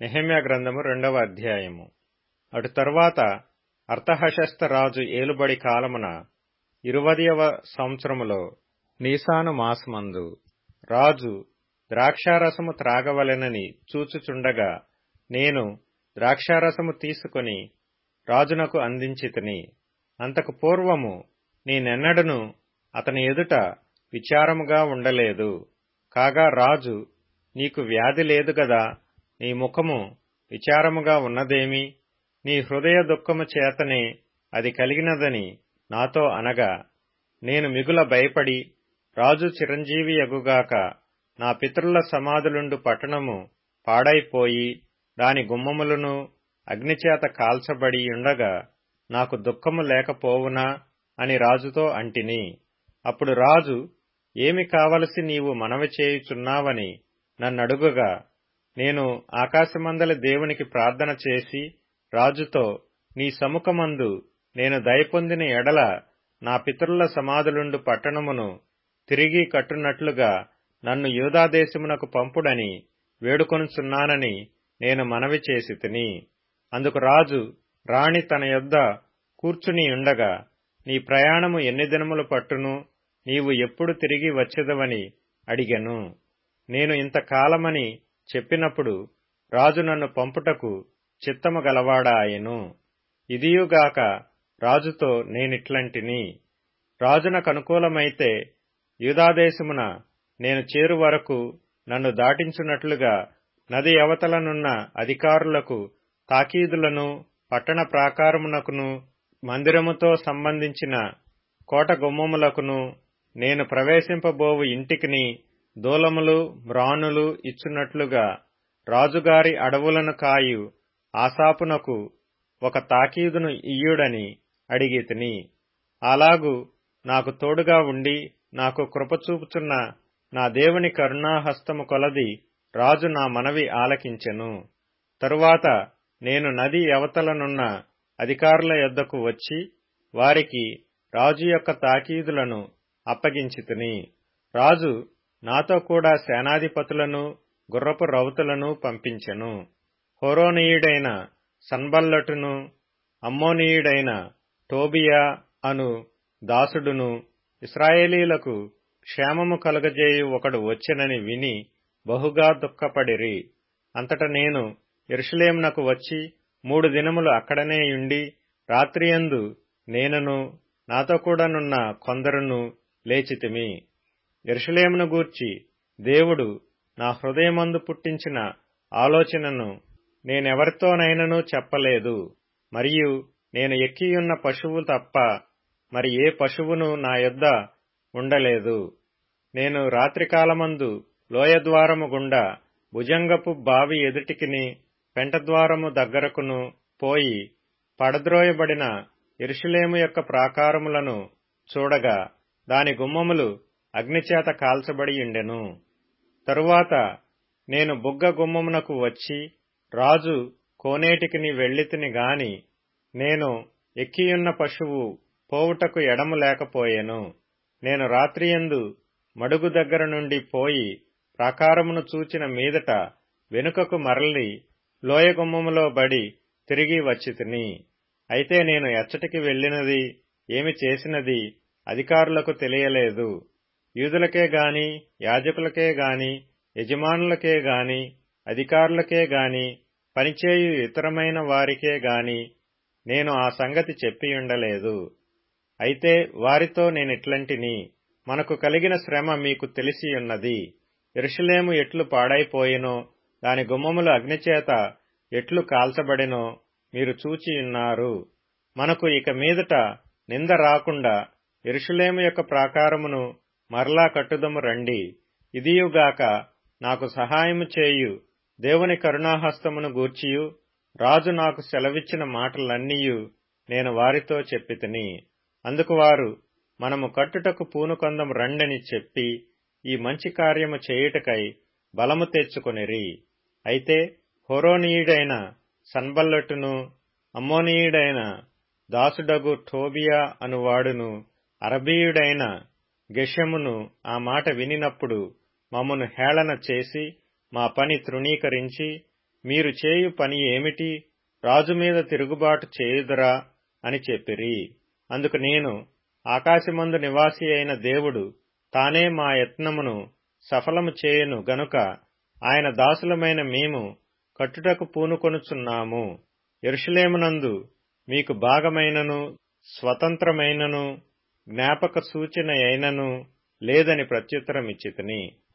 నెహెమ్యా గ్రంథము 2వ అధ్యాయము. అటు తరువాత అర్తహషస్త రాజు ఏలుబడి కాలమున 20వ సంవత్సరములో నీసాను మాసమందు రాజు ద్రాక్షారసము త్రాగవలెనని చూచుచుండగా నేను ద్రాక్షారసము తీసుకొని రాజునకు అందించితిని. అంతకు పూర్వము నేనెన్నడను అతని ఎదుట విచారముగా ఉండలేదు. కాగా రాజు, నీకు వ్యాధి లేదు గదా, నీ ముఖము విచారముగా ఉన్నదేమి? నీ హృదయ దుఃఖము చేతనే అది కలిగినదని నాతో అనగా, నేను మిగుల భయపడి, రాజు చిరంజీవియగుగాక, నా పితరుల సమాధులుండు పట్టణము పాడైపోయి దాని గుమ్మములను అగ్నిచేత కాల్చబడి ఉండగా నాకు దుఃఖము లేకపోవునా అని రాజుతో అంటిని. అప్పుడు రాజు, ఏమి కావలసి నీవు మనవి చేయుచున్నావని నన్నడుగగా, నేను ఆకాశమందలి దేవునికి ప్రార్థన చేసి రాజుతో, నీ సముఖమందు నేను దయపొందిన ఎడల నా పితరుల సమాధులుండు పట్టణమును తిరిగి కట్టునట్లుగా నన్ను యూదాదేశమునకు పంపుడని వేడుకొనుచున్నానని నేను మనవి చేసితిని. అందుకు రాజు రాణి తన యొద్ద కూర్చుని ఉండగా, నీ ప్రయాణము ఎన్ని దినములు పట్టును, నీవు ఎప్పుడు తిరిగి వచ్చెదవని అడిగెను. నేను ఇంతకాలమని చెప్పినప్పుడు రాజు నన్ను పంపుటకు చిత్తము గలవాడాయెను. ఇదియుగాక రాజుతో నేనిట్లంటిని, రాజునకనుకూలమైతే యూదాదేశమున నేను చేరు వరకు నన్ను దాటించున్నట్లుగా నది అవతలనున్న అధికారులకు తాకీదులను, పట్టణ ప్రాకారమునకును, మందిరముతో సంబంధించిన కోట గుమ్మములకును, నేను ప్రవేశింపబోవు ఇంటికిని దూలములు, మ్రానులు ఇచ్చున్నట్లుగా రాజుగారి అడవులను కాయు ఆసాపునకు ఒక తాకీదును ఇయ్యుడని అడిగితిని. అలాగు నాకు తోడుగా ఉండి నాకు కృపచూపుచున్న నా దేవుని కరుణాహస్తము కొలది రాజు నా మనవి ఆలకించెను. తరువాత నేను నది అవతలనున్న అధికారుల యొద్దకు వచ్చి వారికి రాజు యొక్క తాకీదులను అప్పగించితిని. రాజు నాతో కూడా సేనాధిపతులను, గుర్రపు రౌతులను పంపించెను. హోరోనీయుడైన సన్బల్లటును, అమ్మోనీయుడైన టోబియా అను దాసుడును, ఇశ్రాయేలీలకు క్షేమము కలుగజేయు ఒకడు వచ్చెనని విని బహుగా దుఃఖపడిరి. అంతట నేను యెరూషలేమునకు వచ్చి 3 దినములు అక్కడనేయుండి రాత్రియందు నేనును నాతో కూడానున్న కొందరును లేచితిమి. యెరూషలేమును గూర్చి దేవుడు నా హృదయమందు పుట్టించిన ఆలోచనను నేనెవరితోనైనను చెప్పలేదు. మరియు నేను ఎక్కియున్న పశువు తప్ప మరి ఏ పశువును నా యొద్ద ఉండలేదు. నేను రాత్రికాలమందు లోయద్వారము గుండా భుజంగపు బావి ఎదుటికిని పెంటద్వారము దగ్గరకును పోయి పడద్రోయబడిన యెరూషలేము యొక్క ప్రాకారములను చూడగా దాని గుమ్మములు అగ్నిచేత కాల్చబడియుండెను. తరువాత నేను బుగ్గ గుమ్మమునకు వచ్చి రాజు కోనేటికిని వెళ్ళితిని గాని నేను ఎక్కియున్న పశువు పోవుటకు ఎడము లేకపోయెను. నేను రాత్రియందు మడుగు దగ్గర నుండి పోయి ప్రాకారమును చూచిన మీదట వెనుకకు మరలి లోయగుమ్మములో బడి తిరిగి వచ్చితిని. అయితే నేను ఎచ్చటికి వెళ్ళినది, ఏమి చేసినది అధికారులకు తెలియలేదు. యూదులకే గాని, యాజకులకే గాని, యజమానులకే గాని, అధికారులకే గాని, పనిచేయు ఇతరమైన వారికే గాని నేను ఆ సంగతి చెప్పియుండలేదు. అయితే వారితో నేనిట్లంటిని, మనకు కలిగిన శ్రమ మీకు తెలిసియున్నది. యెరూషలేము ఎట్లు పాడైపోయెనో, దాని గుమ్మములు అగ్నిచేత ఎట్లు కాల్చబడెనో మీరు చూచియున్నారు. మనకు ఇక మీదట నింద రాకుండా యెరూషలేము యొక్క ప్రాకారమును మరలా కట్టుదము రండి. ఇదియుగాక నాకు సహాయము చేయు దేవుని కరుణాహస్తమును గూర్చియు రాజు నాకు సెలవిచ్చిన మాటలన్నీయు నేను వారితో చెప్పితిని. అందుకు వారు, మనము కట్టుటకు పూనుకొందము రండని చెప్పి ఈ మంచి కార్యము చేయుటకై బలము తెచ్చుకొనిరి. అయితే హోరోనీయుడైన సన్బల్లటును, అమ్మోనీయుడైన దాసుడగు టోబియా అనువాడును, అరబీయుడైన గెషెమును ఆ మాట వినినప్పుడు మమ్మను హేళన చేసి మా పని తృణీకరించి మీరు చేయు పని ఏమిటి? రాజు మీద తిరుగుబాటు చేయుదురా అని చెప్పిరి. అందుకు నేను, ఆకాశమందు నివాసి అయిన దేవుడు తానే మా యత్నమును సఫలము చేయును గనుక ఆయన దాసులమైన మేము కట్టుటకు పూనుకొనుచున్నాము. యెరూషలేమునందు మీకు భాగమైనను స్వతంత్రమైనను జ్ఞాపక సూచన అయినను లేదని ప్రత్యుత్తరమిచ్చితిని.